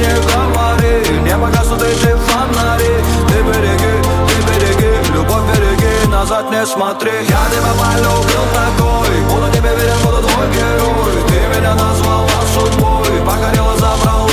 не говори, не погаснут эти фонари. Ты береги, любовь береги, назад не смотри. Я тебя полюбил такой, буду тебе верен, буду твой герой. Ты меня назвала судьбой, покорила, забрала